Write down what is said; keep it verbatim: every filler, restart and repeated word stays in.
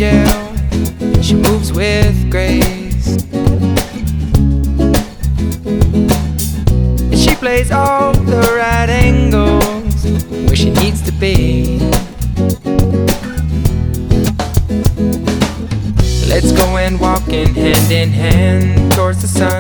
angel, she moves with grace, and she plays all the right angles where she needs to be. Let's go and walk in hand in hand towards the sun.